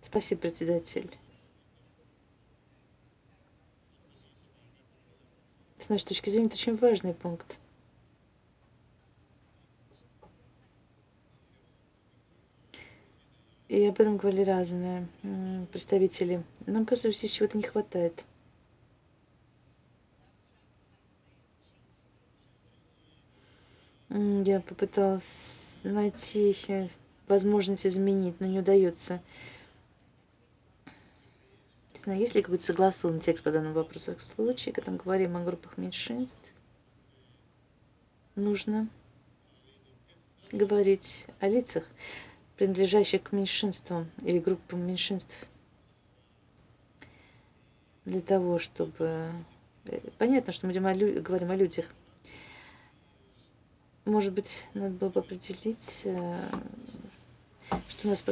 Спасибо, председатель. С нашей точки зрения, это очень важный пункт. И об этом говорили разные представители. Нам кажется, что здесь чего-то не хватает. Я попыталась найти возможность изменить, но не удается. Не знаю, есть ли какой-то согласованный текст по данному вопросу. В случае, когда мы говорим о группах меньшинств, нужно говорить о лицах, принадлежащих к меньшинствам или группам меньшинств, для того, чтобы... Понятно, что мы говорим о людях. Может быть, надо было бы определить, что у нас